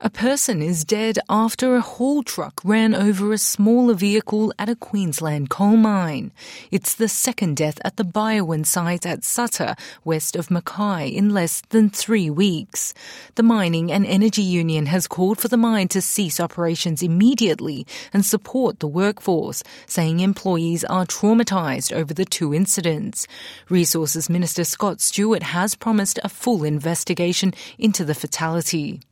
A person is dead after a haul truck ran over a smaller vehicle at a Queensland coal mine. It's the second death at the Byerwen site at Sutter, west of Mackay, in less than 3 weeks. The Mining and Energy Union has called for the mine to cease operations immediately and support the workforce, saying employees are traumatised over the two incidents. Resources Minister Scott Stewart has promised a full investigation into the fatality.